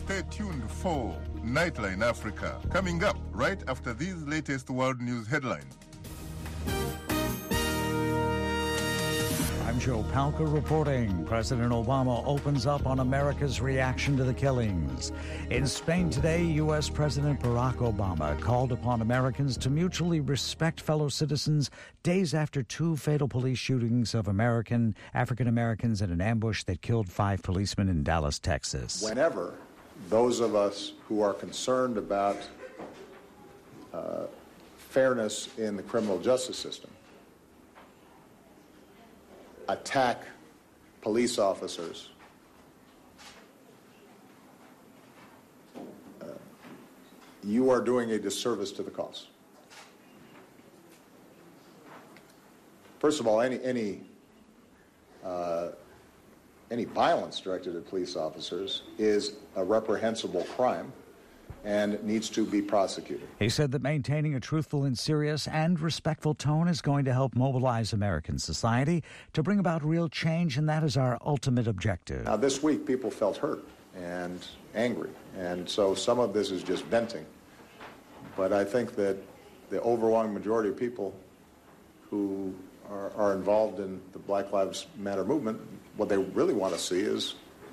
Stay tuned for Nightline Africa, coming up right after these latest world news headlines. I'm Joe Palca reporting. President Obama opens up on America's reaction to the killings. In Spain today, U.S. President Barack Obama called upon Americans to mutually respect fellow citizens days after two fatal police shootings of African Americans in an ambush that killed 5 policemen in Dallas, Texas. Whenever those of us who are concerned about fairness in the criminal justice system attack police officers, you are doing a disservice to the cause. First of all, any violence directed at police officers is a reprehensible crime and needs to be prosecuted. He said that maintaining a truthful and serious and respectful tone is going to help mobilize American society to bring about real change, and that is our ultimate objective. Now, this week, people felt hurt and angry, and so some of this is just venting. But I think that the overwhelming majority of people who are involved in the Black Lives Matter movement, what they really want to see is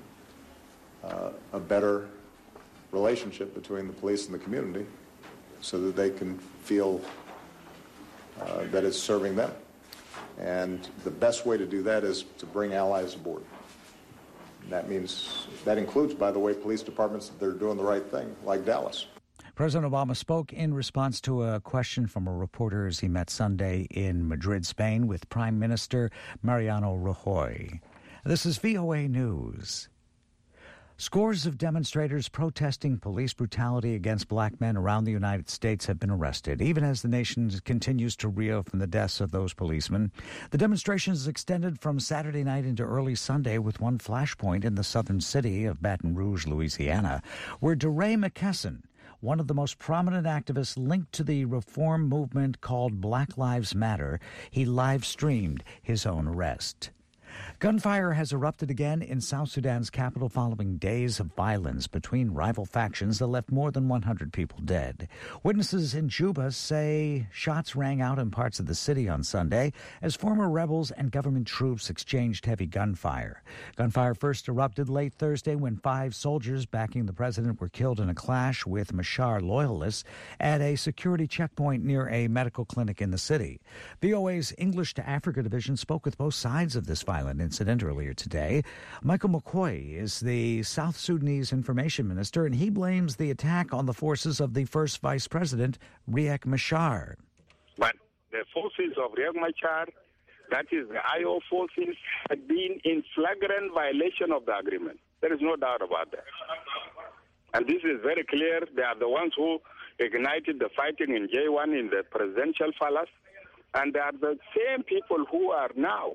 a better relationship between the police and the community so that they can feel that it's serving them. And the best way to do that is to bring allies aboard. And that includes, by the way, police departments that are doing the right thing, like Dallas. President Obama spoke in response to a question from a reporter as he met Sunday in Madrid, Spain, with Prime Minister Mariano Rajoy. This is VOA News. Scores of demonstrators protesting police brutality against black men around the United States have been arrested, even as the nation continues to reel from the deaths of those policemen. The demonstrations extended from Saturday night into early Sunday, with one flashpoint in the southern city of Baton Rouge, Louisiana, where DeRay McKesson, one of the most prominent activists linked to the reform movement called Black Lives Matter, he live-streamed his own arrest. Gunfire has erupted again in South Sudan's capital following days of violence between rival factions that left more than 100 people dead. Witnesses in Juba say shots rang out in parts of the city on Sunday as former rebels and government troops exchanged heavy gunfire. Gunfire first erupted late Thursday when 5 soldiers backing the president were killed in a clash with Machar loyalists at a security checkpoint near a medical clinic in the city. VOA's English to Africa division spoke with both sides of this violent incident earlier today. Michael McCoy is the South Sudanese information minister, and he blames the attack on the forces of the first vice president, Riek Machar. But the forces of Riek Machar, that is the IO forces, had been in flagrant violation of the agreement. There is no doubt about that. And this is very clear. They are the ones who ignited the fighting in J1 in the presidential palace, and they are the same people who are now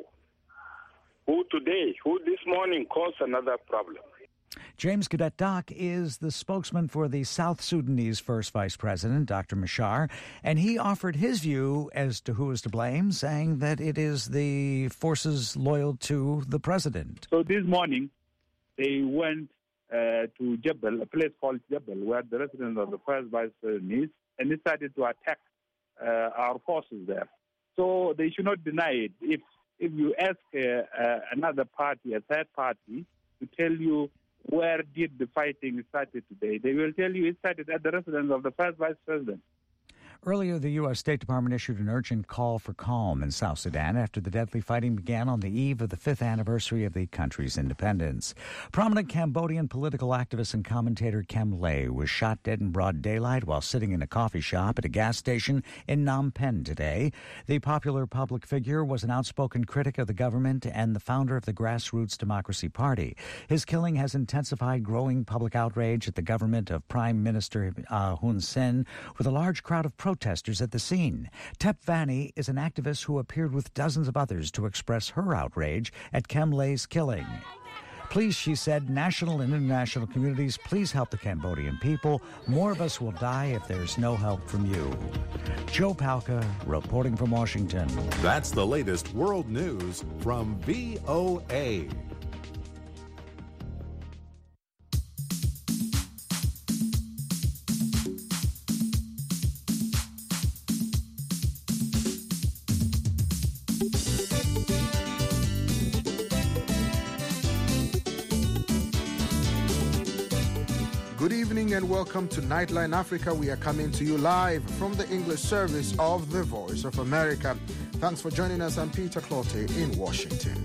who this morning caused another problem. James Cadet Dock is the spokesman for the South Sudanese first vice president, Dr. Machar, and he offered his view as to who is to blame, saying that it is the forces loyal to the president. So this morning, they went to Jebel, a place called Jebel, where the residents of the first vice president is, and they started to attack our forces there. So they should not deny it. If you ask another party, a third party, to tell you where did the fighting started today, they will tell you it started at the residence of the first vice president. Earlier, the U.S. State Department issued an urgent call for calm in South Sudan after the deadly fighting began on the eve of the 5th anniversary of the country's independence. Prominent Cambodian political activist and commentator Kem Lay was shot dead in broad daylight while sitting in a coffee shop at a gas station in Phnom Penh today. The popular public figure was an outspoken critic of the government and the founder of the Grassroots Democracy Party. His killing has intensified growing public outrage at the government of Prime Minister Hun Sen, with a large crowd of protesters at the scene. Tep Vanny is an activist who appeared with dozens of others to express her outrage at Kem Lay's killing. Please, she said, national and international communities, please help the Cambodian people. More of us will die if there's no help from you. Joe Palca, reporting from Washington. That's the latest world news from VOA. Good evening and welcome to Nightline Africa. We are coming to you live from the English service of the Voice of America. Thanks for joining us. I'm Peter Clottey in Washington.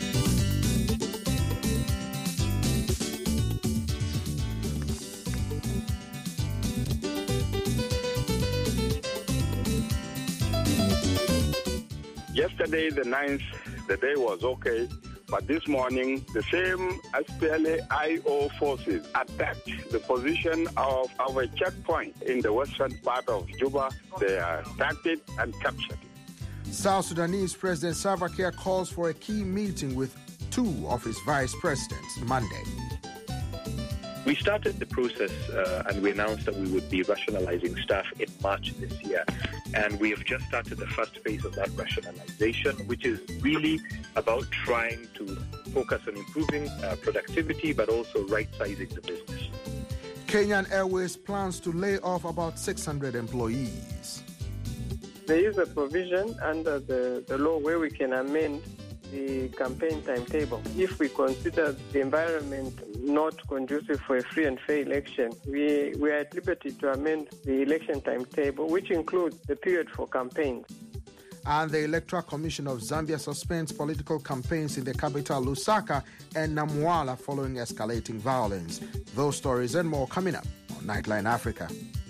Yesterday, the 9th, the day was okay. But this morning, the same SPLA-IO forces attacked the position of our checkpoint in the western part of Juba. They attacked it and captured it. South Sudanese President Salva Kiir calls for a key meeting with two of his vice presidents Monday. We started the process and we announced that we would be rationalizing staff in March this year. And we have just started the first phase of that rationalization, which is really about trying to focus on improving productivity, but also right-sizing the business. Kenyan Airways plans to lay off about 600 employees. There is a provision under the law where we can amend the campaign timetable. If we consider the environment not conducive for a free and fair election, we are at liberty to amend the election timetable, which includes the period for campaigns. And the Electoral Commission of Zambia suspends political campaigns in the capital Lusaka and Namwala following escalating violence. Those stories and more coming up on Nightline Africa.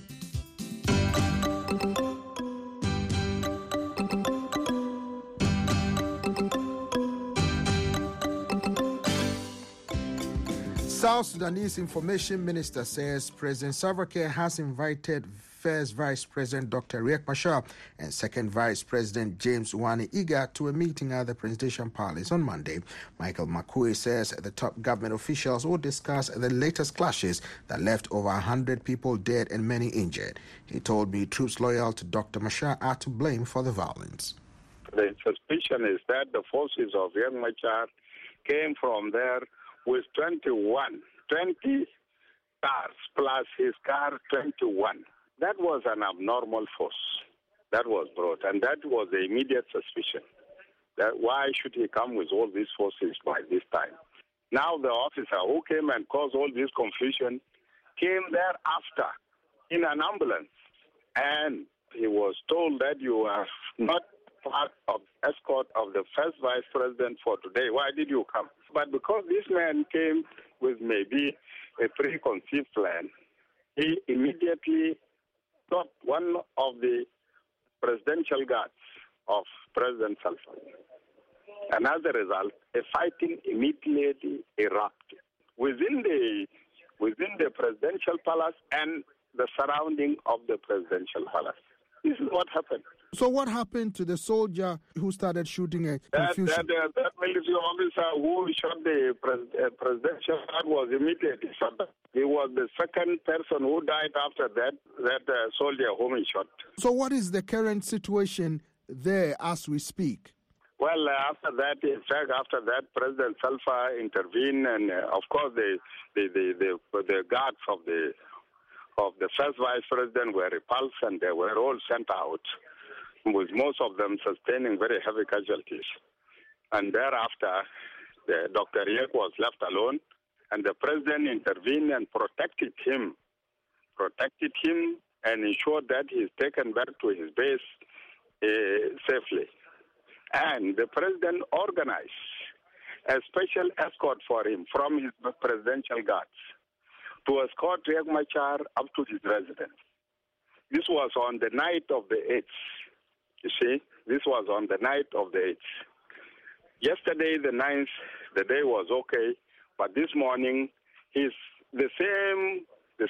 South Sudanese Information Minister says President Salva Kiir has invited first Vice President Dr. Riek Machar and second Vice President James Wani Iga to a meeting at the Presidential Palace on Monday. Michael Makui says the top government officials will discuss the latest clashes that left over 100 people dead and many injured. He told me troops loyal to Dr. Machar are to blame for the violence. The suspicion is that the forces of Riek Machar came from there with 20 cars plus his car 21. That was an abnormal force that was brought, and that was the immediate suspicion. That why should he come with all these forces by this time? Now the officer who came and caused all this confusion came there after in an ambulance, and he was told that you are not part of the escort of the first vice president for today. Why did you come? But because this man came with maybe a preconceived plan, he immediately got one of the presidential guards of President Salva. And as a result, a fighting immediately erupted within the presidential palace and the surrounding of the presidential palace. This is what happened. So what happened to the soldier who started shooting a confusion? That military officer who shot the presidential guard was immediately shot. He was the second person who died after that soldier whom he shot. So what is the current situation there as we speak? Well, after that, President Salva intervened, and of course the guards of the first vice president were repulsed, and they were all sent out, with most of them sustaining very heavy casualties. And thereafter, Dr. Riek was left alone, and the president intervened and protected him and ensured that he is taken back to his base safely. And the president organized a special escort for him from his presidential guards to escort Riek Machar up to his residence. This was on the night of the 8th. You see, this was on the night of the 8th. Yesterday, the 9th, the day was okay, but this morning, the same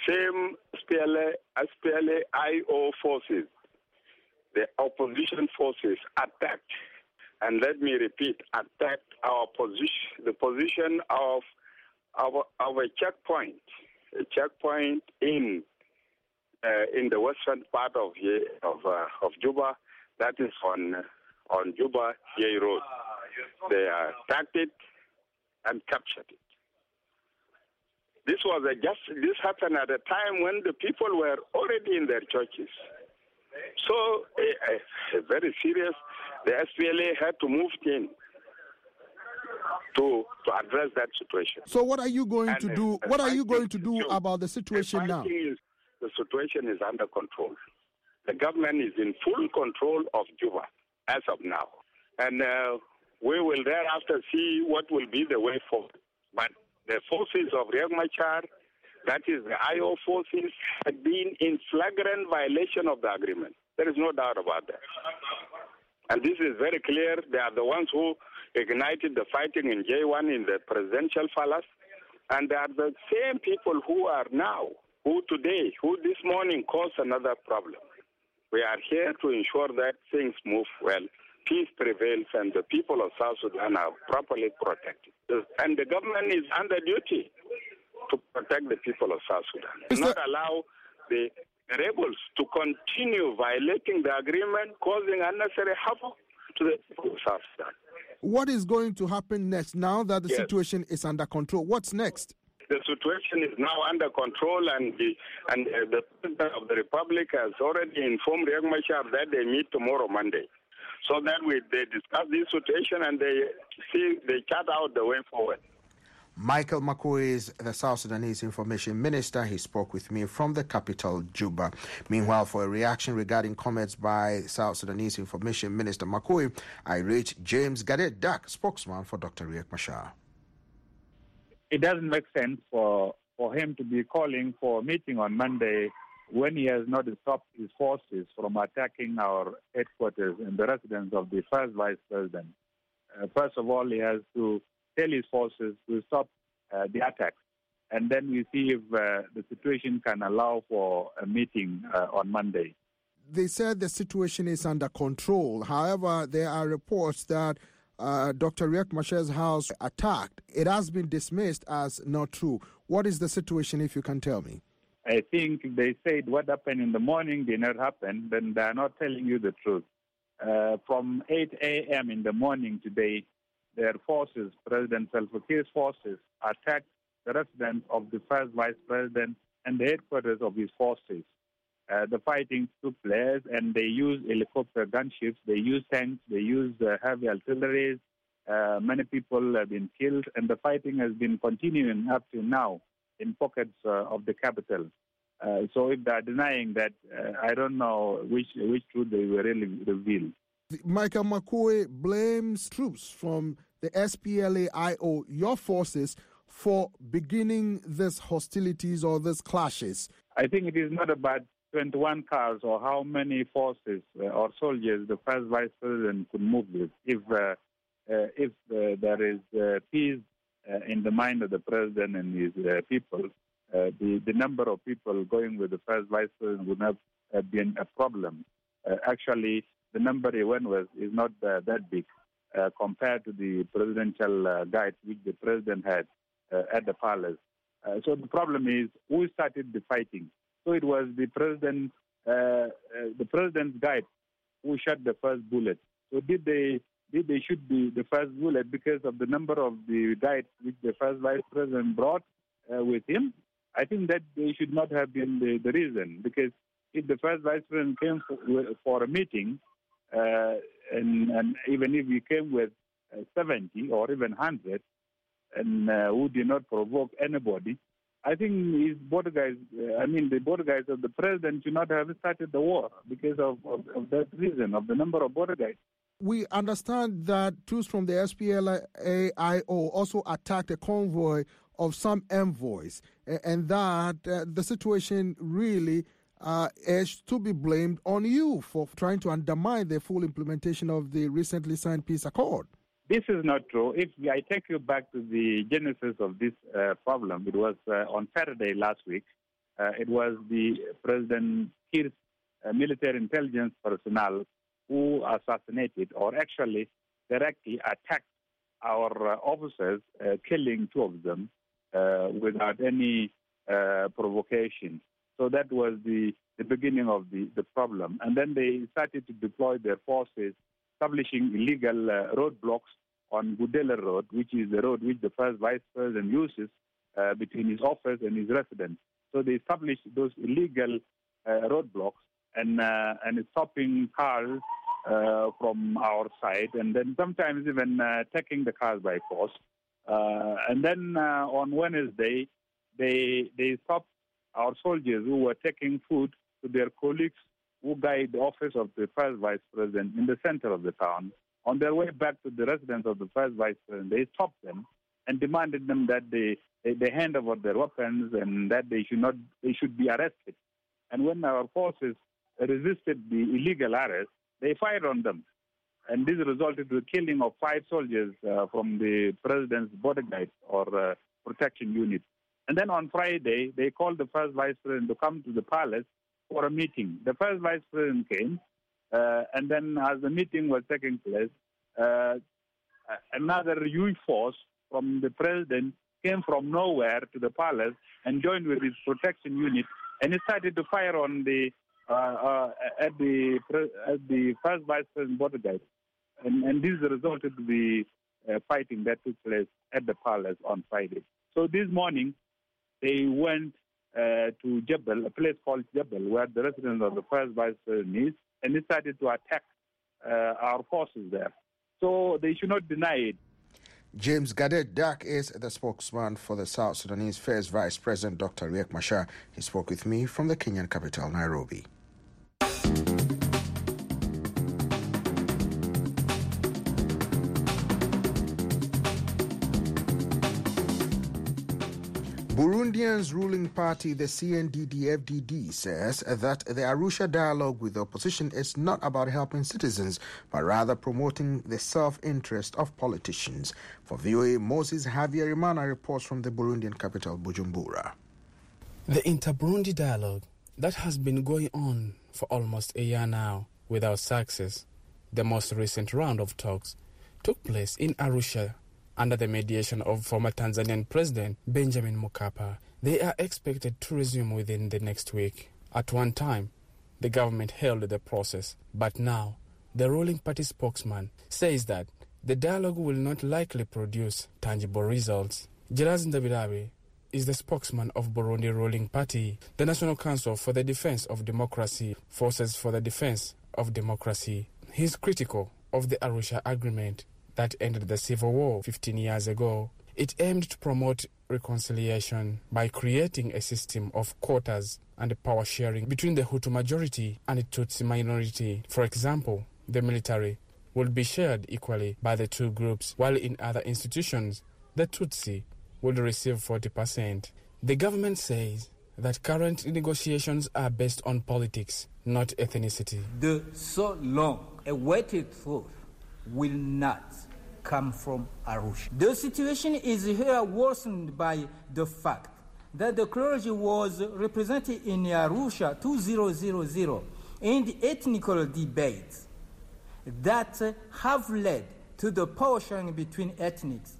SPLA-IO forces, the opposition forces attacked, and let me repeat, attacked the position of our checkpoint, a checkpoint in the western part of Juba, that is on Juba-Yei Road. They attacked it and captured it. This happened at a time when the people were already in their churches. So, very serious. The SPLA had to move in. to address that situation. So what are you going to do? What are you going to do about the situation now? The situation is under control. The government is in full control of Juba as of now. And we will thereafter see what will be the way forward. But the forces of Riek Machar, that is the IO forces, have been in flagrant violation of the agreement. There is no doubt about that. And this is very clear. They are the ones who ignited the fighting in J1 in the presidential palace. And they are the same people who this morning caused another problem. We are here to ensure that things move well, peace prevails, and the people of South Sudan are properly protected. And the government is under duty to protect the people of South Sudan. Not allow the rebels to continue violating the agreement, causing unnecessary havoc to the people of South Sudan. What is going to happen next now that the situation is under control? What's next? The situation is now under control, and the President of the Republic has already informed Riek Machar that they meet tomorrow, Monday, so that they discuss this situation and they chart out the way forward. Michael Makui is the South Sudanese Information Minister. He spoke with me from the capital, Juba. Meanwhile, for a reaction regarding comments by South Sudanese Information Minister Makui, I reached James Gadet Dak, spokesman for Dr. Riek Machar. It doesn't make sense for him to be calling for a meeting on Monday when he has not stopped his forces from attacking our headquarters and the residence of the first vice president. First of all, he has to tell his forces to stop the attacks, and then we see if the situation can allow for a meeting on Monday. They said the situation is under control. However, there are reports that Dr. Riek Machar's house attacked. It has been dismissed as not true. What is the situation, if you can tell me? I think they said what happened in the morning did not happen, then they are not telling you the truth. From 8 a.m. in the morning today, their forces, President Salva Kiir's forces, attacked the residence of the first vice president and the headquarters of his forces. The fighting took place, and they used helicopter gunships, they used tanks, they used heavy artillery. Many people have been killed, and the fighting has been continuing up to now in pockets of the capital. So if they are denying that, I don't know which truth they will really reveal. Michael Makui blames troops from the SPLA-IO, your forces, for beginning these hostilities or these clashes. I think it is not about 21 cars or how many forces or soldiers the first vice president could move with. If there is peace in the mind of the president and his people, the number of people going with the first vice president would not have been a problem. Actually, the number he went with is not that big compared to the presidential guide which the president had at the palace. So the problem is who started the fighting. So it was the president's guide who shot the first bullet. So did they shoot the first bullet because of the number of the guides which the first vice president brought with him? I think that they should not have been the reason, because if the first vice president came for a meeting, and even if he came with 70 or even 100, and who did not provoke anybody, I think his border guys, the border guys of the president should not have started the war because of that reason, of the number of border guys. We understand that troops from the SPLA-IO also attacked a convoy of some envoys, and that the situation really is to be blamed on you for trying to undermine the full implementation of the recently signed peace accord. This is not true. If I take you back to the genesis of this problem, it was on Saturday last week. It was the President Kiir's military intelligence personnel who assassinated, or actually directly attacked our officers, killing two of them without any provocation. So that was the beginning of the problem. And then they started to deploy their forces, establishing illegal roadblocks on Gudela Road, which is the road which the first vice president uses between his office and his residence. So they established those illegal roadblocks and stopping cars from our side, and then sometimes even taking the cars by force. And then on Wednesday, they stopped our soldiers who were taking food to their colleagues who guide the office of the first vice president in the center of the town. On their way back to the residence of the first vice president, they stopped them and demanded them that they hand over their weapons and that they should be arrested. And when our forces resisted the illegal arrest, they fired on them. And this resulted in the killing of 5 soldiers from the president's bodyguard or protection unit. And then on Friday, they called the first vice president to come to the palace for a meeting. The first vice president came, and then as the meeting was taking place, another huge force from the president came from nowhere to the palace and joined with his protection unit, and he started to fire on at the first vice president bodyguard. And this resulted in the fighting that took place at the palace on Friday. So this morning, they went to Jebel, a place called Jebel, where the residence of the first vice president is, and they started to attack our forces there. So they should not deny it. James Gadet Dak is the spokesman for the South Sudanese First Vice President Dr. Riek Machar. He spoke with me from the Kenyan capital, Nairobi. Burundians' ruling party, the CNDD-FDD, says that the Arusha dialogue with the opposition is not about helping citizens, but rather promoting the self-interest of politicians. For VOA, Moses Havyarimana reports from the Burundian capital, Bujumbura. The inter-Burundi dialogue that has been going on for almost a year now without success, the most recent round of talks, took place in Arusha, under the mediation of former Tanzanian President Benjamin Mkapa. They are expected to resume within the next week. At one time, the government held the process, but now the ruling party spokesman says that the dialogue will not likely produce tangible results. Geraz Ndabirabe is the spokesman of Burundi ruling party, the National Council for the Defense of Democracy, Forces for the Defense of Democracy. He is critical of the Arusha Agreement that ended the civil war 15 years ago. It aimed to promote reconciliation by creating a system of quotas and power sharing between the Hutu majority and the Tutsi minority. For example, the military would be shared equally by the two groups, while in other institutions, the Tutsi would receive 40%. The government says that current negotiations are based on politics, not ethnicity. The so long awaited truth will not come from Arusha. The situation is here worsened by the fact that the clergy was represented in Arusha 2000 in the ethnical debates that have led to the power sharing between ethnics,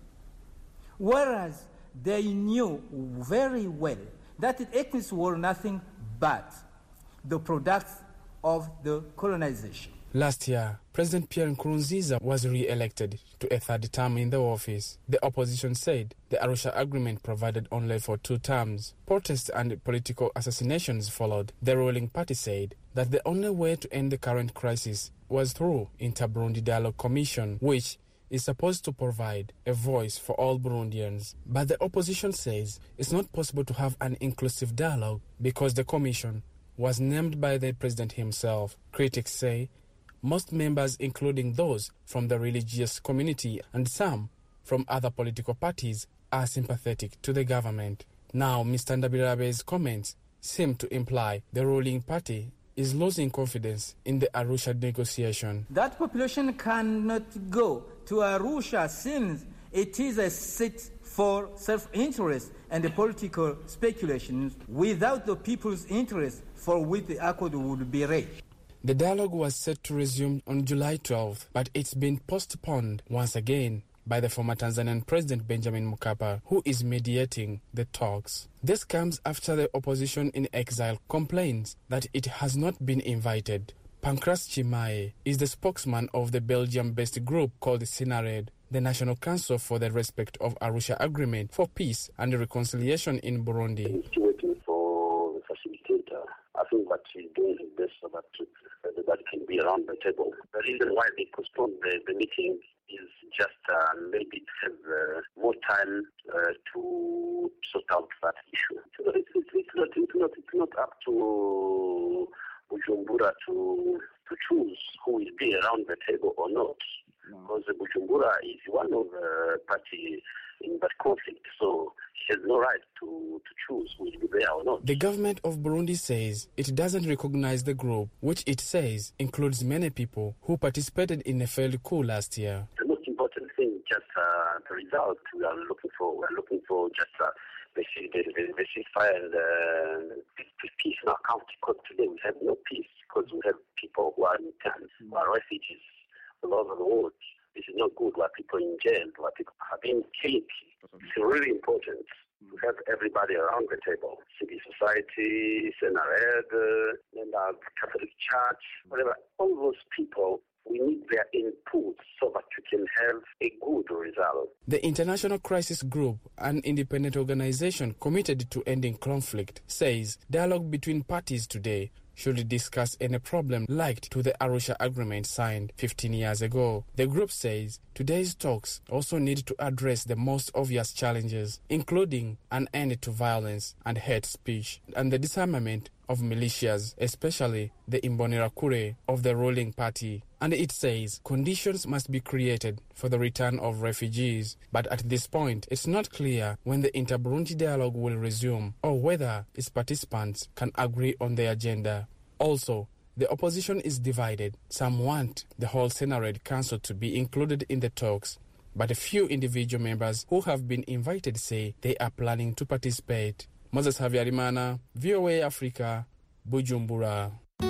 whereas they knew very well that the ethnics were nothing but the products of the colonization. Last year, President Pierre Nkurunziza was re-elected to a third term in the office. The opposition said the Arusha Agreement provided only for 2 terms. Protests and political assassinations followed. The ruling party said that the only way to end the current crisis was through Inter-Burundi Dialogue Commission, which is supposed to provide a voice for all Burundians. But the opposition says it's not possible to have an inclusive dialogue because the commission was named by the president himself. Critics say most members, including those from the religious community and some from other political parties, are sympathetic to the government. Now, Mr. Ndabirabe's comments seem to imply the ruling party is losing confidence in the Arusha negotiation. That population cannot go to Arusha since it is a seat for self-interest and the political speculations without the people's interest for which the accord would be reached. The dialogue was set to resume on July 12th, but it's been postponed once again by the former Tanzanian President Benjamin Mkapa, who is mediating the talks. This comes after the opposition in exile complains that it has not been invited. Pancras Chimae is the spokesman of the Belgium-based group called SINARED, the National Council for the Respect of Arusha Agreement for Peace and Reconciliation in Burundi. Still waiting for the facilitator. I think that he's doing his best so that can be around the table. The reason why they postponed the meeting is just maybe to have more time to sort out that issue. So it's not up to Bujumbura to choose who will be around the table or not. Because Bujumbura is one of the parties in that conflict, so he has no right to choose who will be there or not. The government of Burundi says it doesn't recognize the group, which it says includes many people who participated in a failed coup last year. The most important thing is just the result we are looking for. We are looking for just the ceasefire and peace in our country. Because today we have no peace because we have people who are in camps, who are refugees all over the world. This is not good. Where people in jail, where people have been killed. It's really important to have everybody around the table. Civil society, SNRED, and our Catholic Church, whatever. All those people, we need their input so that we can have a good result. The International Crisis Group, an independent organization committed to ending conflict, says dialogue between parties today should discuss any problem linked to the Arusha Agreement signed 15 years ago. The group says today's talks also need to address the most obvious challenges, including an end to violence and hate speech, and the disarmament of militias, especially the Imbonerakure of the ruling party. And it says conditions must be created for the return of refugees. But at this point, it's not clear when the Inter-Burundi dialogue will resume or whether its participants can agree on the agenda. Also, the opposition is divided. Some want the whole Senared Council to be included in the talks, but a few individual members who have been invited say they are planning to participate. Moses Havyarimana, VOA Africa, Bujumbura.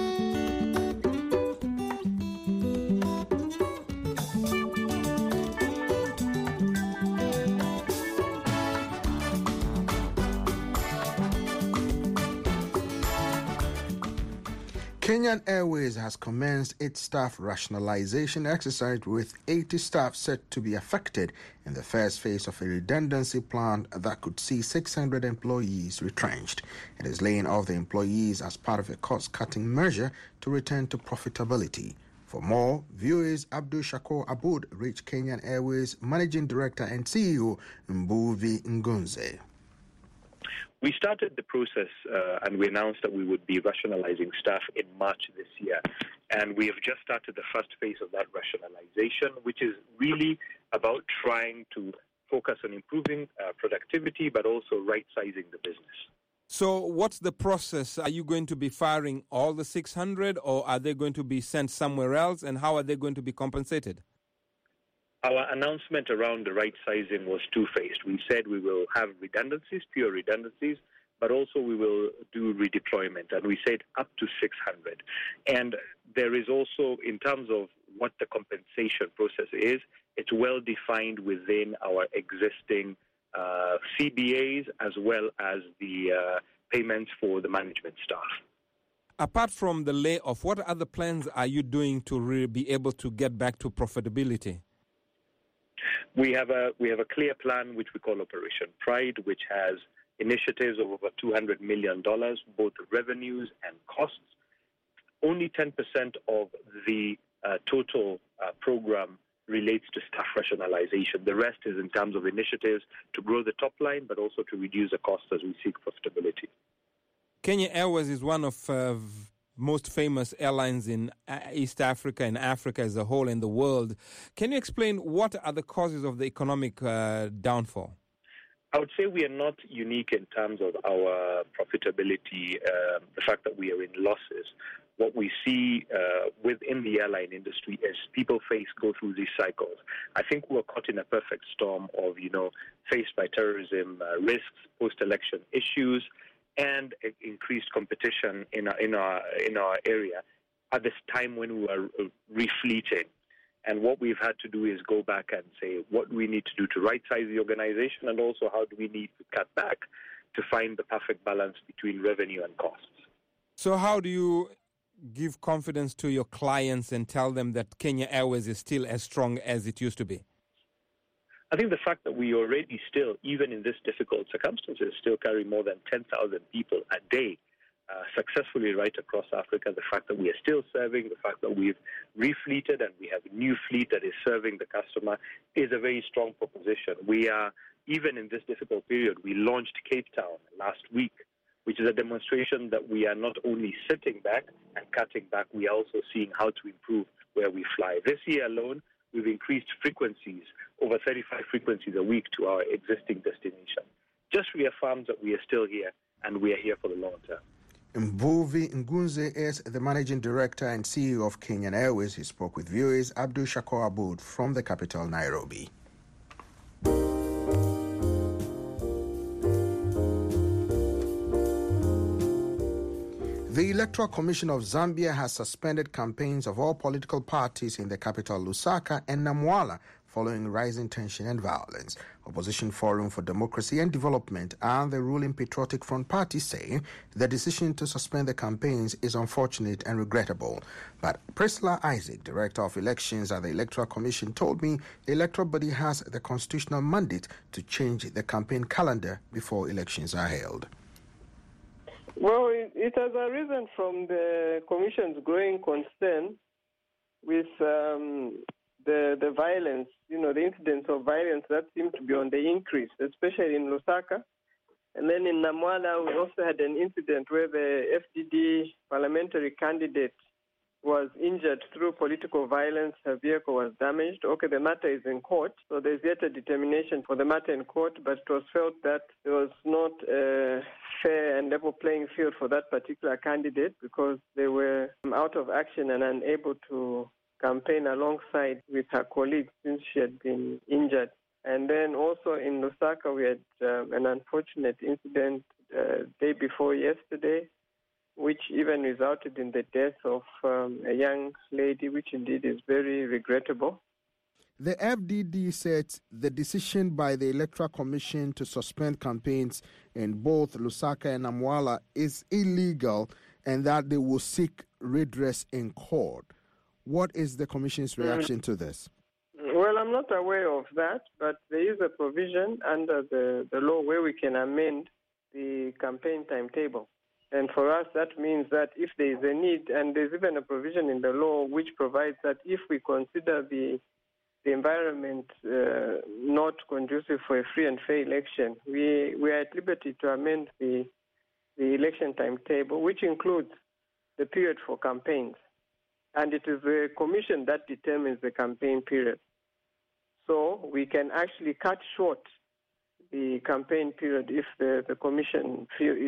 Kenyan Airways has commenced its staff rationalization exercise with 80 staff set to be affected in the first phase of a redundancy plan that could see 600 employees retrenched. It is laying off the employees as part of a cost-cutting measure to return to profitability. For more, VOA's Abdul Shakur Aboud reached Kenyan Airways Managing Director and CEO Mbuvi Ngunze. We started the process and we announced that we would be rationalizing staff in March this year. And we have just started the first phase of that rationalization, which is really about trying to focus on improving productivity, but also right-sizing the business. So what's the process? Are you going to be firing all the 600 or are they going to be sent somewhere else? And how are they going to be compensated? Our announcement around the right sizing was two-phased. We said we will have redundancies, pure redundancies, but also we will do redeployment. And we said up to 600. And there is also, in terms of what the compensation process is, it's well defined within our existing CBAs as well as the payments for the management staff. Apart from the layoff, what other plans are you doing to be able to get back to profitability? We have a clear plan which we call Operation Pride, which has initiatives of over $200 million, both revenues and costs. Only 10% of the total program relates to staff rationalization. The rest is in terms of initiatives to grow the top line, but also to reduce the costs as we seek profitability. Kenya Airways is one of most famous airlines in East Africa and Africa as a whole in the world. Can you explain what are the causes of the economic downfall? I would say we are not unique in terms of our profitability, the fact that we are in losses. What we see within the airline industry is people go through these cycles. I think we're caught in a perfect storm of, faced by terrorism risks, post-election issues, and increased competition in our area at this time when we were refleeting. And what we've had to do is go back and say what do we need to do to right-size the organization, and also how do we need to cut back to find the perfect balance between revenue and costs. So how do you give confidence to your clients and tell them that Kenya Airways is still as strong as it used to be? I think the fact that we already still, even in this difficult circumstances, still carry more than 10,000 people a day successfully right across Africa. The fact that we are still serving, the fact that we've refleeted and we have a new fleet that is serving the customer is a very strong proposition. We are, even in this difficult period, we launched Cape Town last week, which is a demonstration that we are not only sitting back and cutting back, we are also seeing how to improve where we fly. This year alone, we've increased frequencies, over 35 frequencies a week to our existing destination. Just reaffirms that we are still here and we are here for the long term. Mbuvi Ngunze is the managing director and CEO of Kenyan Airways. He spoke with viewers. Abdul Shakur Aboud from the capital, Nairobi. The Electoral Commission of Zambia has suspended campaigns of all political parties in the capital, Lusaka, and Namwala following rising tension and violence. Opposition Forum for Democracy and Development and the ruling Patriotic Front Party say the decision to suspend the campaigns is unfortunate and regrettable. But Priscilla Isaac, Director of Elections at the Electoral Commission, told me the electoral body has the constitutional mandate to change the campaign calendar before elections are held. Well, it has arisen from the Commission's growing concern with the violence, the incidents of violence that seem to be on the increase, especially in Lusaka. And then in Namwala, we also had an incident where the FDD parliamentary candidate was injured through political violence. Her vehicle was damaged. Okay, the matter is in court, so there's yet a determination for the matter in court, but it was felt that there was not a fair and level playing field for that particular candidate because they were out of action and unable to campaign alongside with her colleagues since she had been injured. And then also in Lusaka, we had an unfortunate incident day before yesterday, which even resulted in the death of a young lady, which indeed is very regrettable. The FDD said the decision by the Electoral Commission to suspend campaigns in both Lusaka and Namwala is illegal and that they will seek redress in court. What is the Commission's reaction to this? Well, I'm not aware of that, but there is a provision under the law where we can amend the campaign timetable. And for us, that means that if there is a need, and there's even a provision in the law which provides that if we consider the environment not conducive for a free and fair election, we are at liberty to amend the election timetable, which includes the period for campaigns. And it is the Commission that determines the campaign period. So we can actually cut short the campaign period if the Commission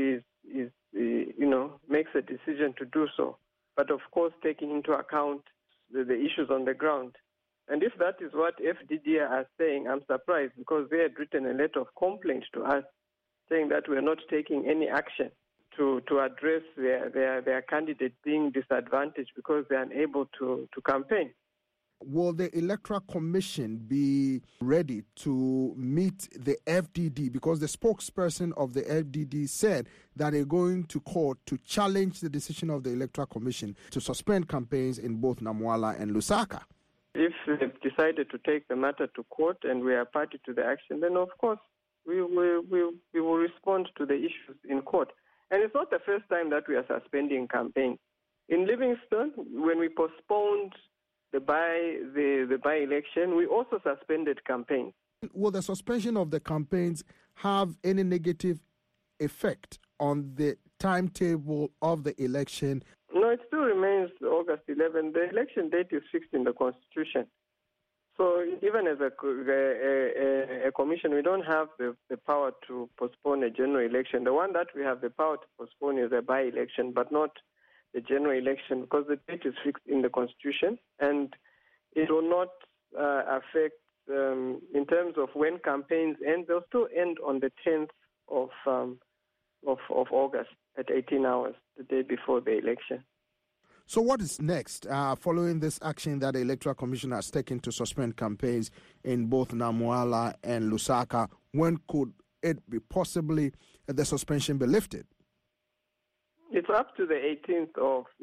makes a decision to do so. But of course, taking into account the issues on the ground. And if that is what FDD are saying, I'm surprised because they had written a letter of complaint to us saying that we're not taking any action to address their candidate being disadvantaged because they're unable to campaign. Will the Electoral Commission be ready to meet the FDD? Because the spokesperson of the FDD said that they're going to court to challenge the decision of the Electoral Commission to suspend campaigns in both Namwala and Lusaka. If they've decided to take the matter to court and we are party to the action, then of course we will respond to the issues in court. And it's not the first time that we are suspending campaigns. In Livingstone, when we postponed the by-election, we also suspended campaigns. Will the suspension of the campaigns have any negative effect on the timetable of the election? No, it still remains August 11. The election date is fixed in the Constitution. So even as a commission, we don't have the power to postpone a general election. The one that we have the power to postpone is a by-election, but not the general election, because the date is fixed in the Constitution, and it will not affect in terms of when campaigns end. They'll still end on the 10th of August at 18 hours, the day before the election. So what is next following this action that the Electoral Commission has taken to suspend campaigns in both Namwala and Lusaka? When could it be possibly the suspension be lifted? It's up to the 18th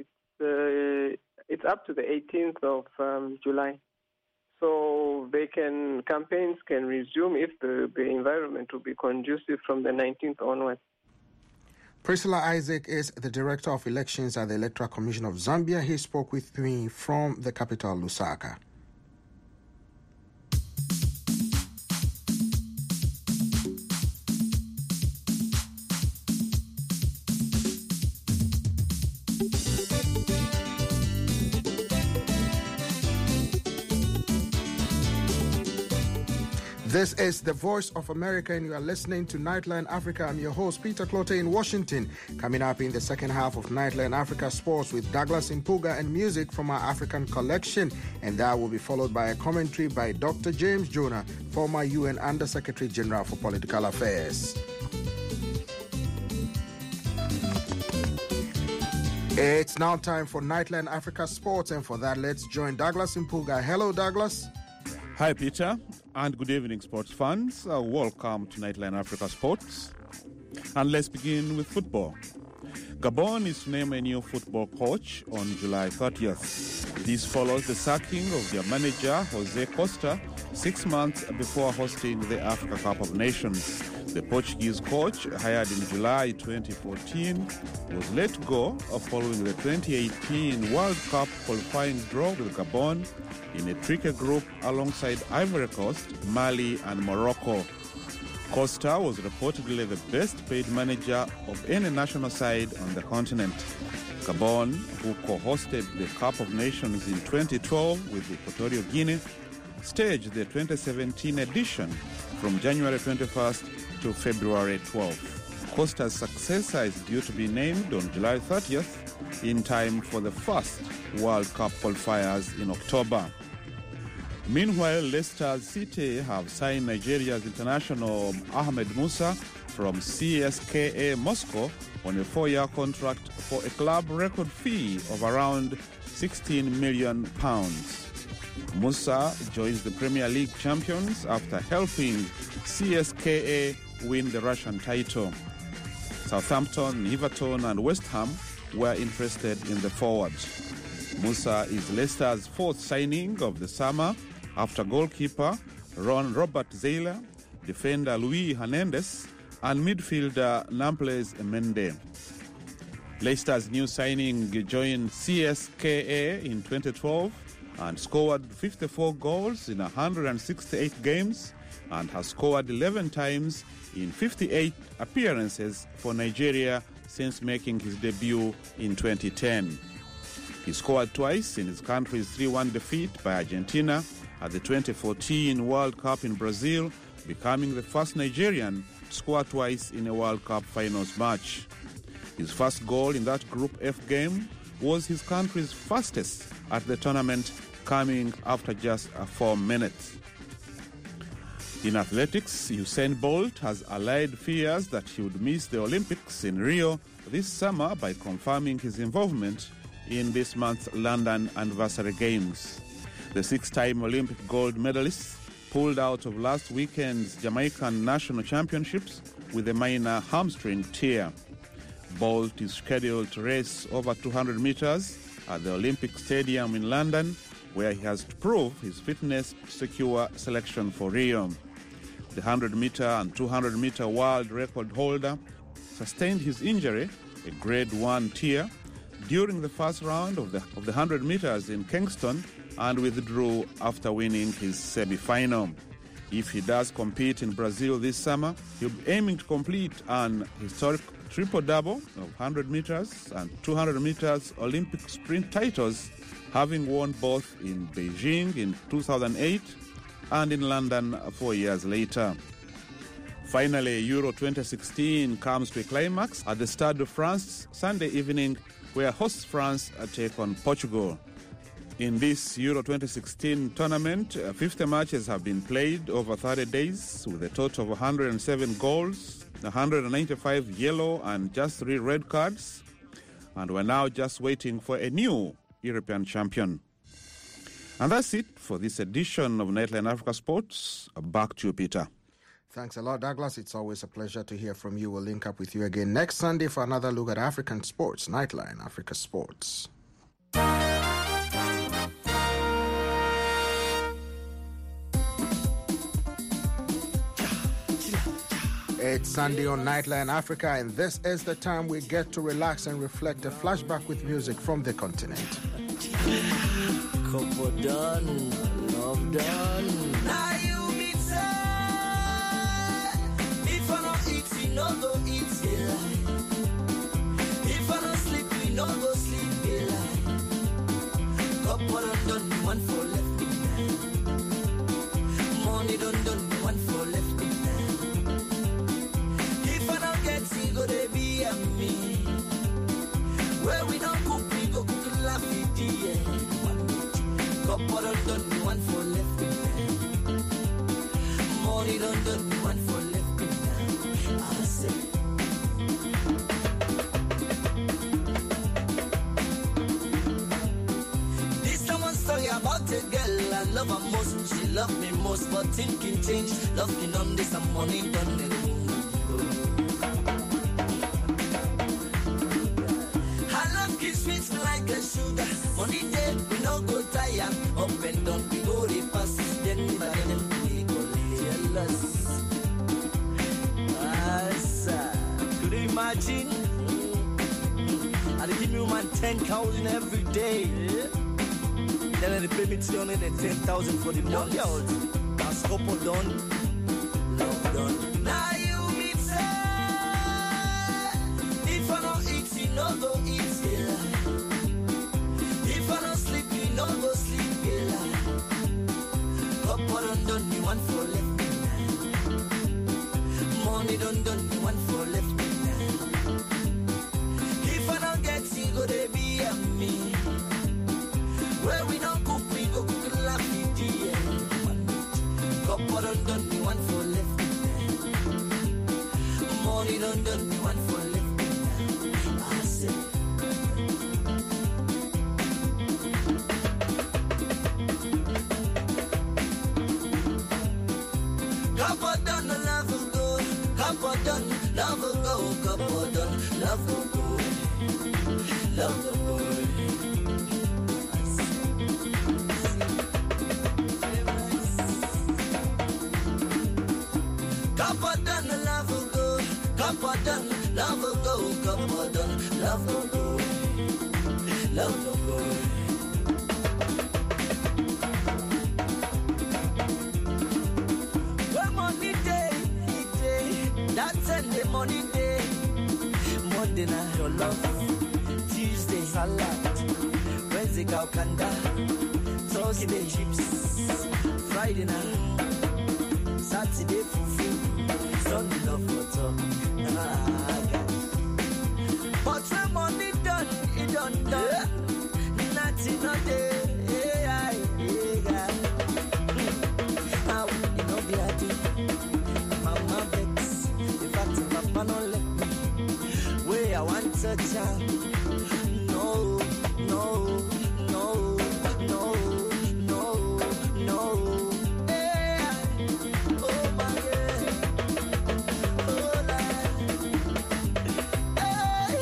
of July. So campaigns can resume if the environment will be conducive from the 19th onwards. Priscilla Isaac is the Director of Elections at the Electoral Commission of Zambia. He spoke with me from the capital, Lusaka. This is the Voice of America, and you are listening to Nightline Africa. I'm your host, Peter Clote in Washington. Coming up in the second half of Nightline Africa Sports with Douglas Impuga and music from our African collection. And that will be followed by a commentary by Dr. James Jonah, former UN Under-Secretary General for Political Affairs. It's now time for Nightline Africa Sports, and for that, let's join Douglas Impuga. Hello, Douglas. Hi, Peter, and good evening, sports fans. Welcome to Nightline Africa Sports. And let's begin with football. Gabon is to name a new football coach on July 30th. This follows the sacking of their manager, Jose Costa, 6 months before hosting the Africa Cup of Nations. The Portuguese coach, hired in July 2014, was let go following the 2018 World Cup qualifying draw with Gabon in a tricky group alongside Ivory Coast, Mali, and Morocco. Costa was reportedly the best-paid manager of any national side on the continent. Gabon, who co-hosted the Cup of Nations in 2012 with Equatorial Guinea, staged the 2017 edition from January 21st to February 12th. Costa's successor is due to be named on July 30th in time for the first World Cup qualifiers in October. Meanwhile, Leicester City have signed Nigeria's international Ahmed Musa from CSKA Moscow on a 4-year contract for a club record fee of around £16 million. Musa joins the Premier League champions after helping CSKA win the Russian title. Southampton, Everton and West Ham were interested in the forward. Musa is Leicester's fourth signing of the summer after goalkeeper Robert Zeyler, defender Luis Hernandez, and midfielder Namples Mende. Leicester's new signing joined CSKA in 2012 and scored 54 goals in 168 games and has scored 11 times in 58 appearances for Nigeria since making his debut in 2010. He scored twice in his country's 3-1 defeat by Argentina at the 2014 World Cup in Brazil, becoming the first Nigerian to score twice in a World Cup finals match. His first goal in that Group F game was his country's fastest at the tournament, coming after just 4 minutes. In athletics, Usain Bolt has allayed fears that he would miss the Olympics in Rio this summer by confirming his involvement in this month's London Anniversary Games. The 6-time Olympic gold medalist pulled out of last weekend's Jamaican National Championships with a minor hamstring tear. Bolt is scheduled to race over 200 meters at the Olympic Stadium in London, where he has to prove his fitness to secure selection for Rio. The 100-meter and 200-meter world record holder sustained his injury, a grade 1 tear, during the first round of the 100 meters in Kingston and withdrew after winning his semi-final. If he does compete in Brazil this summer, he'll be aiming to complete an historic triple-double of 100 meters and 200 meters Olympic sprint titles, having won both in Beijing in 2008 and in London 4 years later. Finally, Euro 2016 comes to a climax at the Stade de France Sunday evening, where hosts France take on Portugal. In this Euro 2016 tournament, 50 matches have been played over 30 days with a total of 107 goals, 195 yellow and just 3 red cards. And we're now just waiting for a new European champion. And that's it for this edition of Nightline Africa Sports. Back to you, Peter. Thanks a lot, Douglas. It's always a pleasure to hear from you. We'll link up with you again next Sunday for another look at African sports. Nightline Africa Sports. It's Sunday on Nightline Africa, and this is the time we get to relax and reflect. A flashback with music from the continent. Couple done, love done. Now you be sad. If I don't eat, we no go eat, yeah. If I don't sleep, we no go sleep, yeah. Couple done, one for left. Money done, one for left. Go they be a me. Where we don't cook, we go cook laugh it, yeah. Couple done, one for left. Money done, one for left. I say. This someone's story about a girl I love her most. She love me most, but thinking change. Love me on this and money done it. Sweet like a sugar, money day, we no go tire. Up and down, we go the pass. Then we go jealous. Could you imagine? I'd give you man 10,000 every day. Then they pay me 210,000 for the month. That's couple done, love done. Now you meet sad. If I don't eat, you no go eat. No go sleep, yeah. Couple done, me one for left. Money done, me one for left. If I don't get you, go they be a me. Where we don't cook, we go cook laugh it, yeah. Couple done, me one for left. Money done, me one for left. I say. Couple done, love will go. Couple done, love will go. Couple done, love will go. Love will go. Couple done, love will go. Couple done, love will go. Couple done, love will go. Love will go. Sunday, money day. Monday night, your love. Tuesday, salad. Wednesday, calcanda. Thursday, chips. Friday night. Saturday, fufu. Sunday, love photo. But when money done, it done. Nothing, no day. How you know be happy? Mama vex. Mama no let me. Where I want a child. No, no, no, no, no, no. Hey, oh my God. Oh, hey.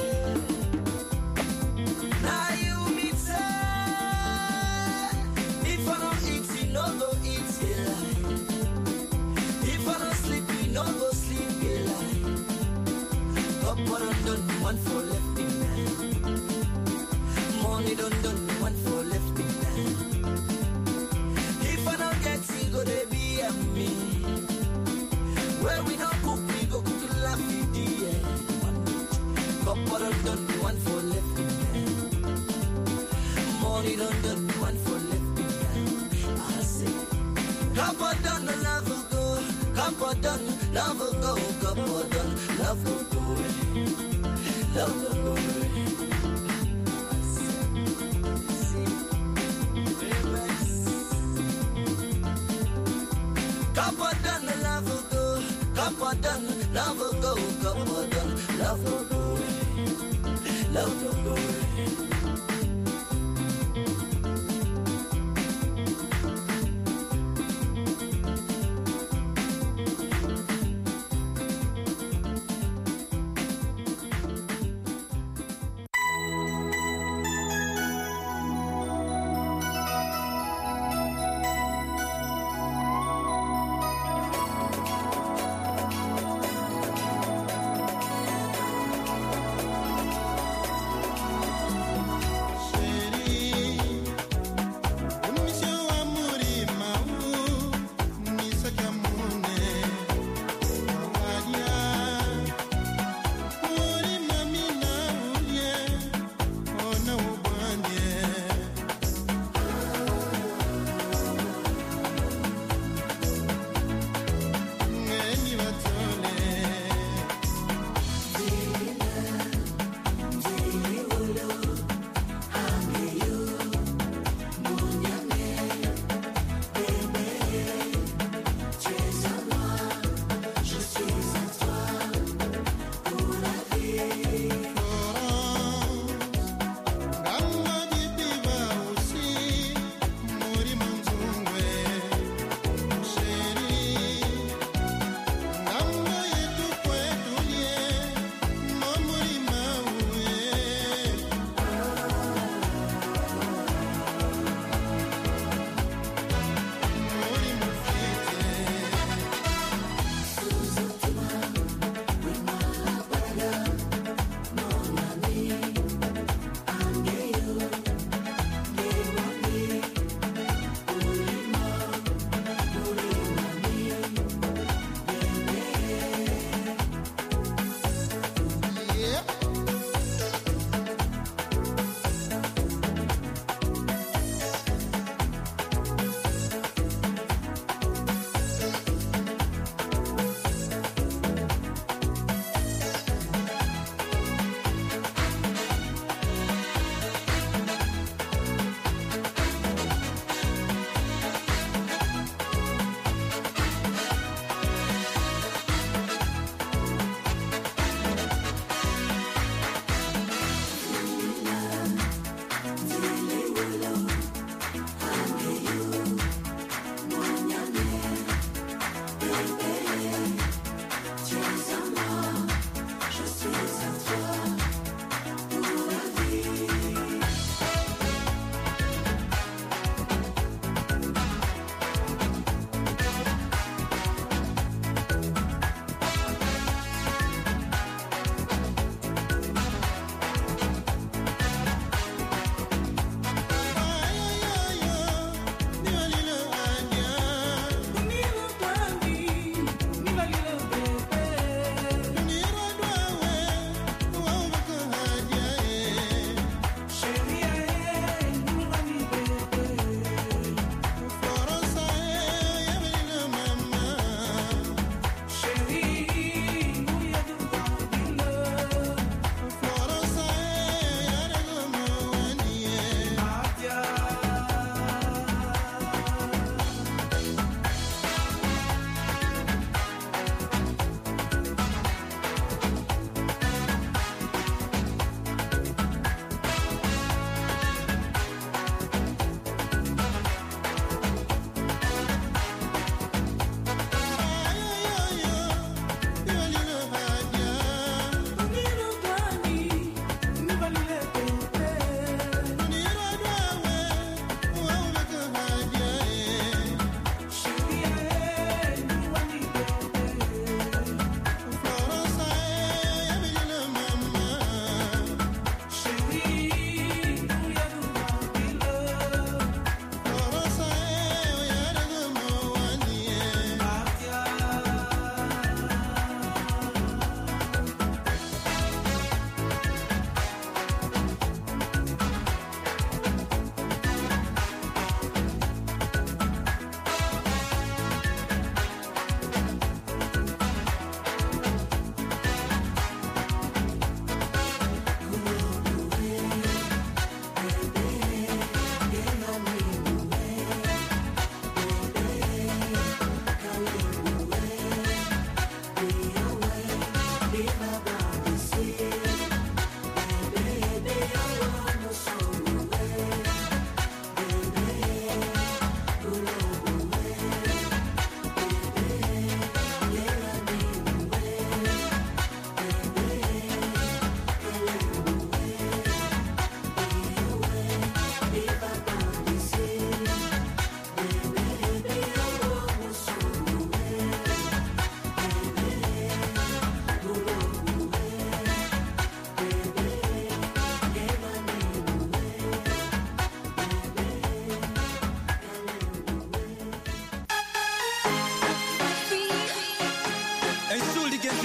Now you meet her. If I don't eat, you no go eat, yeah. If I don't sleep, you no go sleep, yeah. Couple done, one for left. Money done, one for left. If I don't get you, go they be a me. Where we don't cook, we go cook laugh it, yeah. Couple done, one for left. Money done, one for left. I say, couple done, love will go. Couple done, love will go. Couple done, love will go. Love will go. Couple done, love will go. Couple done, love will go. Couple done, love will go. Love will go.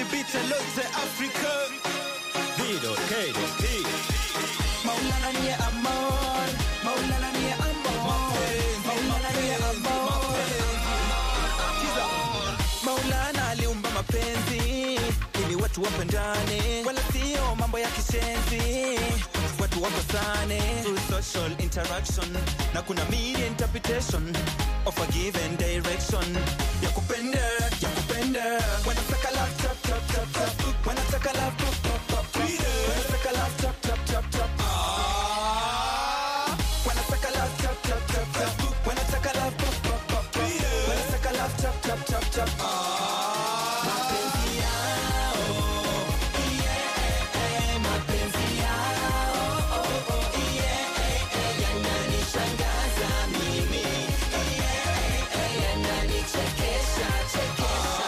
beat a lot to Africa. Vido, Kado, Maulana ni amor, Maulana ni amor, Maulana ni amor. Maulana aliumba mapenzi ili watu wapendane, wala sio mambo ya kishenzi. Watu wakosane through social interaction, na kuna media interpretation of a given direction. Ya kupenda, wanataka love chop chop chop chop, wanataka love pop pop pop, wanataka love chop chop chop chop. Wanataka love chop chop chop chop, wanataka love pop pop pop, wanataka love chop chop chop chop. Mapenzi yao, yeah, mapenzi yao, yeah, yananishangaza mimi, yeah, yananichekesha chekesha.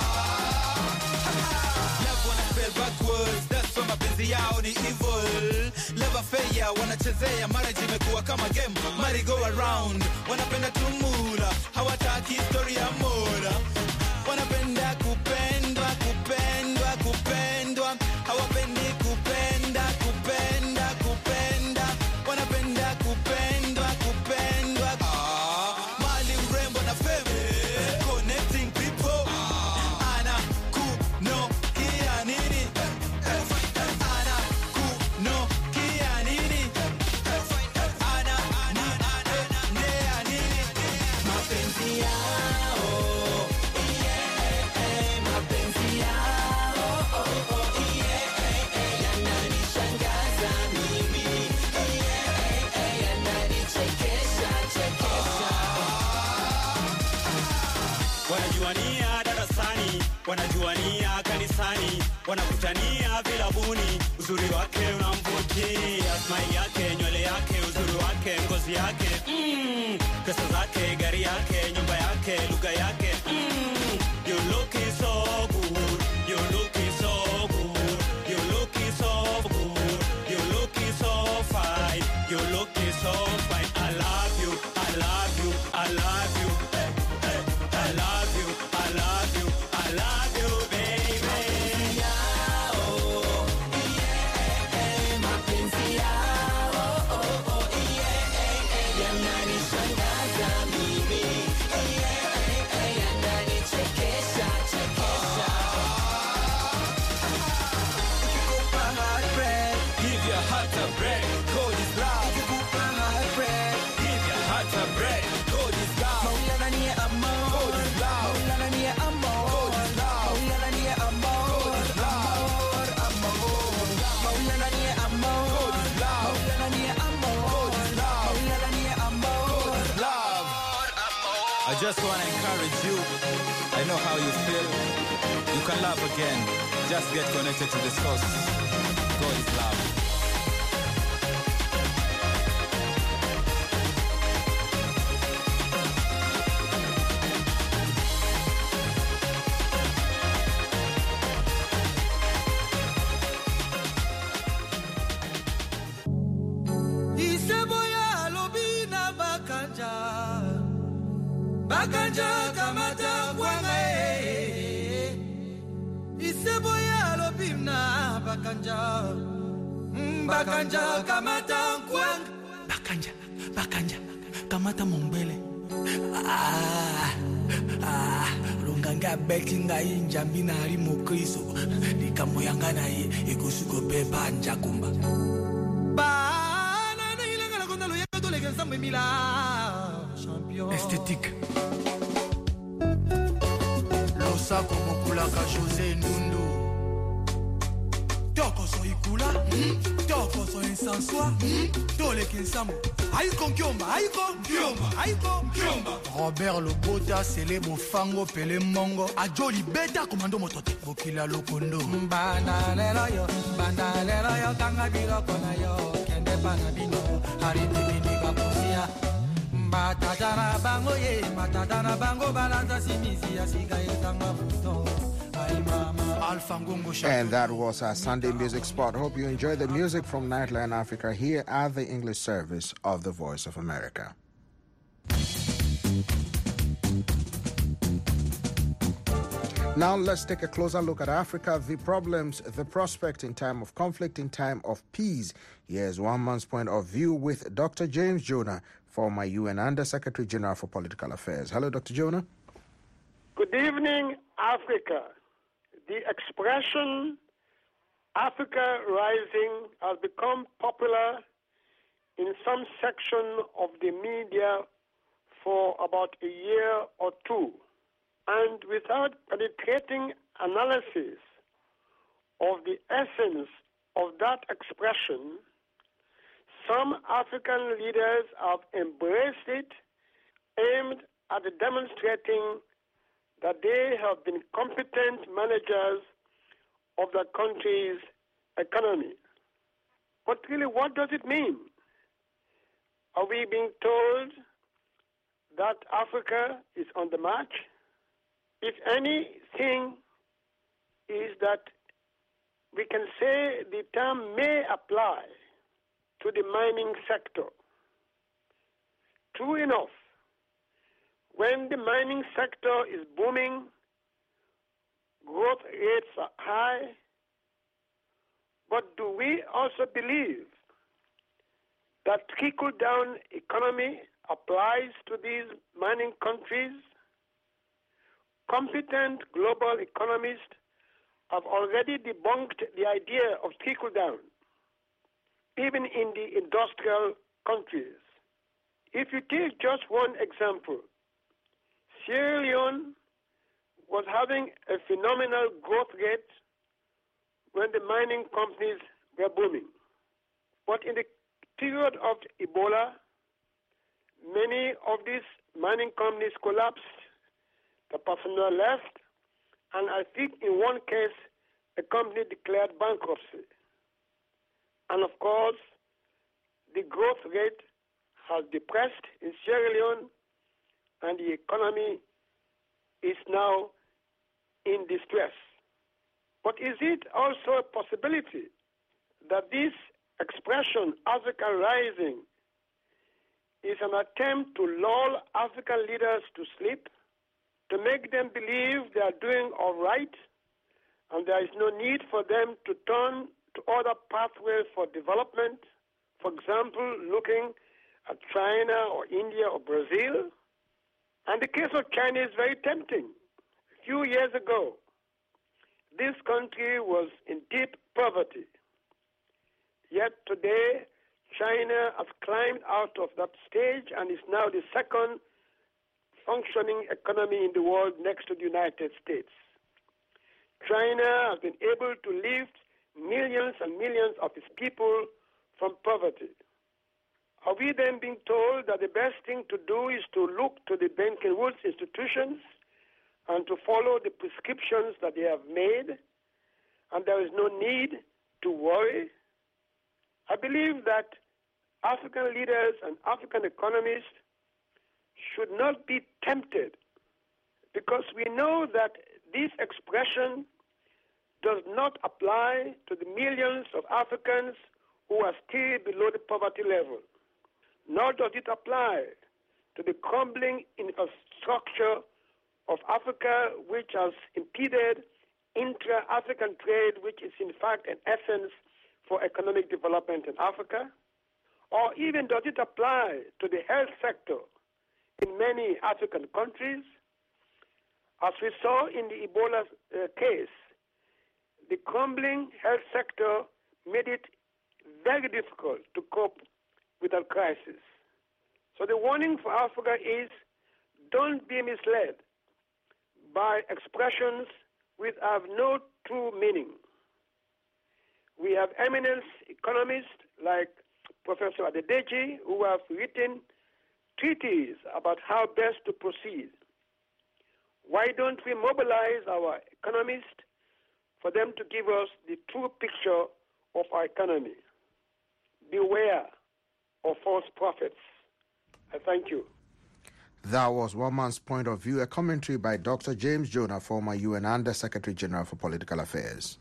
Love wanna spell backwards, that's why mapenzi yao ni evil. Love affair wanachezea, marriage imekuwa kama game, marry go around. Wanapenda tumula, hawataki story ya mola. Wanapenda kupendwa, kupendwa, kupendwa. Hawapendi kupenda, kupenda, kupenda. Wanapenda kupendwa, kupendwa. Mali urembo na fame, connecting people. Ana kuno kia nini? Ana kuno kia nini? Ana nea nini? Mapenzi yao, yeah, mapenzi yao, yeah, yananishangaza mimi, yeah, yananichekesha chekesha. Wanajuania darasani, wanajuania kanisani, wanakutania vilabuni. Uzuri wake unamvutia, smile yake, nywele yake, uzuri wake, ngozi yake, pesa zake, gari yake, nyumba yake, lugha yake. You looking so good, you looking so good, you looking so good, you looking so fine, you looking so fine. I love you, I love you, I love you. I love you, I love you, I love you, baby. Mapenzi yao, yeah, mapenzi yao, yeah, yananishangaza mimi, yeah, yananichekesha chekesha. Ikikupa heartbreak, Give your heart a break, God is love. ikikupa heartbreak, Give your heart a break, God is love. Maulana ni amor, God is love. Maulana ni amor, God is love. Maulana ni amor, God is love. amor, Maulana ni amor, God is love. Maulana ni amor, God is love. Maulana ni amor, Love. I just want to encourage you. I know how you feel. You can love again. Just get connected to the source. God is love. Iseboya lobina bakanja, bakanja kamata kwanga Iseboya lobina bakanja, bakanja kamata kwanga. Bakanja kamata mombele. Longanga bekinga injambi na ali mokristo, likamoyanga na ye ekusuko beba njakumba. Esthétique. Losako mokulaka José Ndundu. Tokoso ikula, tokoso insanswa, toleki nsambo. Aiko nkiomba, aiko nkiomba. Robert Lobota sele bofango pele mongo. Ajoli beta komando motote. Bokila lokondo. Mbana lelo yo, kanga biloko na yo. Kende pana bino, hariti bini bakusia. Matatana bango ye, matatana bango balanta simisi ya siga yetanga buto. And that was our Sunday music spot. Hope you enjoy the music from Nightline Africa here at the English service of the Voice of America. Now let's take a closer look at Africa, the problems, the prospect in time of conflict, in time of peace. Here's one man's point of view with Dr. James Jonah, former UN Under-Secretary General for Political Affairs. Hello, Dr. Jonah. Good evening, Africa. The expression Africa Rising has become popular in some section of the media for about a year or two. And without penetrating analysis of the essence of that expression, some African leaders have embraced it, aimed at demonstrating that they have been competent managers of the country's economy. But really, what does it mean? Are we being told that Africa is on the march? If anything, is that we can say the term may apply to the mining sector. True enough, when the mining sector is booming, growth rates are high, but do we also believe that trickle-down economy applies to these mining countries? Competent global economists have already debunked the idea of trickle-down, even in the industrial countries. If you take just one example, Sierra Leone was having a phenomenal growth rate when the mining companies were booming. But in the period of Ebola, many of these mining companies collapsed. The personnel left, and I think in one case, the company declared bankruptcy. And of course, the growth rate has depressed in Sierra Leone, and the economy is now in distress. But is it also a possibility that this expression, Africa Rising, is an attempt to lull African leaders to sleep, to make them believe they are doing all right, and there is no need for them to turn to other pathways for development, for example, looking at China or India or Brazil? And the case of China is very tempting. A few years ago, this country was in deep poverty. Yet today, China has climbed out of that stage and is now the second functioning economy in the world next to the United States. China has been able to lift millions and millions of its people from poverty. Are we then being told that the best thing to do is to look to the Bretton Woods institutions and to follow the prescriptions that they have made, and there is no need to worry? I believe that African leaders and African economists should not be tempted, because we know that this expression does not apply to the millions of Africans who are still below the poverty level, nor does it apply to the crumbling infrastructure of Africa, which has impeded intra-African trade, which is in fact an essence for economic development in Africa, or even does it apply to the health sector in many African countries. As we saw in the Ebola case, the crumbling health sector made it very difficult to cope with that crisis. So the warning for Africa is, don't be misled by expressions which have no true meaning. We have eminent economists like Professor Adedeji, who have written treatises about how best to proceed. Why don't we mobilize our economists for them to give us the true picture of our economy? Beware of false prophets. I thank you. That was one man's point of view, a commentary by Dr. James Jonah, former UN Under-Secretary General for Political Affairs.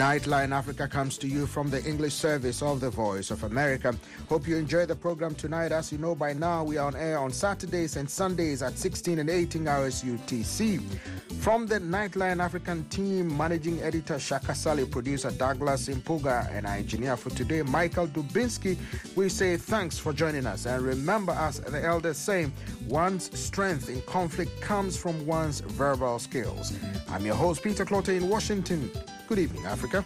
Nightline Africa comes to you from the English service of the Voice of America. Hope you enjoy the program tonight. As you know by now, we are on air on Saturdays and Sundays at 16 and 18 hours UTC. From the Nightline African team, managing editor Shaka Sali, producer Douglas Impuga, and our engineer for today, Michael Dubinsky, we say thanks for joining us. And remember, as the elders say, one's strength in conflict comes from one's verbal skills. I'm your host, Peter Clotte in Washington. Good evening, Africa.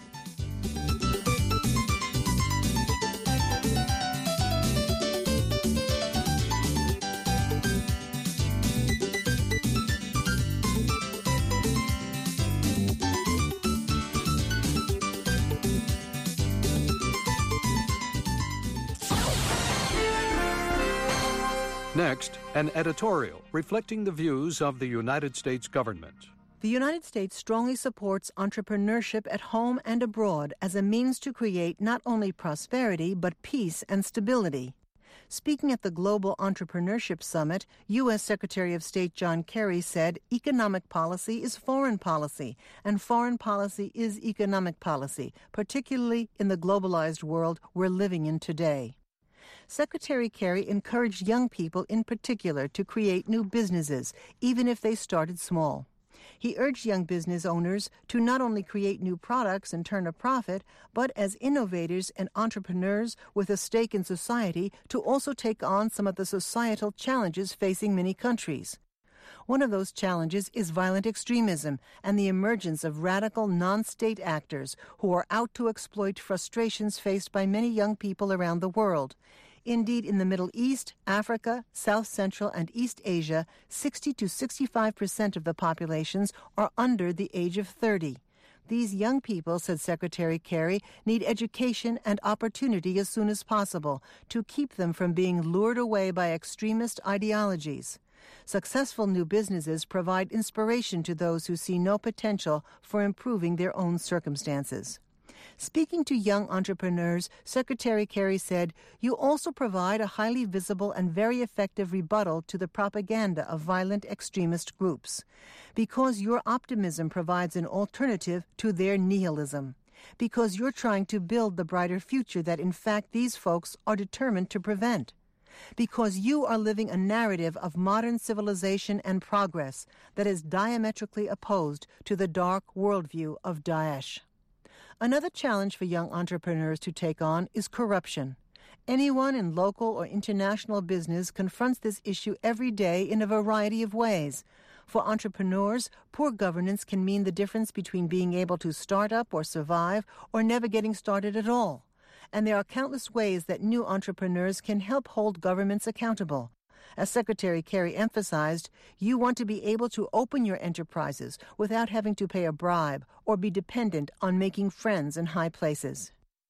Next, an editorial reflecting the views of the United States government. The United States strongly supports entrepreneurship at home and abroad as a means to create not only prosperity but peace and stability. Speaking at the Global Entrepreneurship Summit, U.S. Secretary of State John Kerry said economic policy is foreign policy, and foreign policy is economic policy, particularly in the globalized world we're living in today. Secretary Kerry encouraged young people in particular to create new businesses, even if they started small. He urged young business owners to not only create new products and turn a profit, but as innovators and entrepreneurs with a stake in society to also take on some of the societal challenges facing many countries. One of those challenges is violent extremism and the emergence of radical non-state actors who are out to exploit frustrations faced by many young people around the world. Indeed, in the Middle East, Africa, South Central, and East Asia, 60 to 65% of the populations are under the age of 30. These young people, said Secretary Kerry, need education and opportunity as soon as possible to keep them from being lured away by extremist ideologies. Successful new businesses provide inspiration to those who see no potential for improving their own circumstances. Speaking to young entrepreneurs, Secretary Kerry said, "You also provide a highly visible and very effective rebuttal to the propaganda of violent extremist groups, because your optimism provides an alternative to their nihilism, because you're trying to build the brighter future that in fact these folks are determined to prevent, because you are living a narrative of modern civilization and progress that is diametrically opposed to the dark worldview of Daesh." Another challenge for young entrepreneurs to take on is corruption. Anyone in local or international business confronts this issue every day in a variety of ways. For entrepreneurs, poor governance can mean the difference between being able to start up or survive or never getting started at all. And there are countless ways that new entrepreneurs can help hold governments accountable. As Secretary Kerry emphasized, you want to be able to open your enterprises without having to pay a bribe or be dependent on making friends in high places.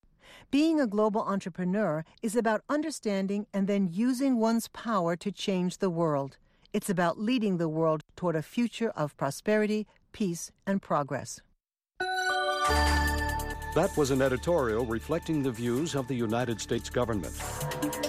Being a global entrepreneur is about understanding and then using one's power to change the world. It's about leading the world toward a future of prosperity, peace, and progress. That was an editorial reflecting the views of the United States government.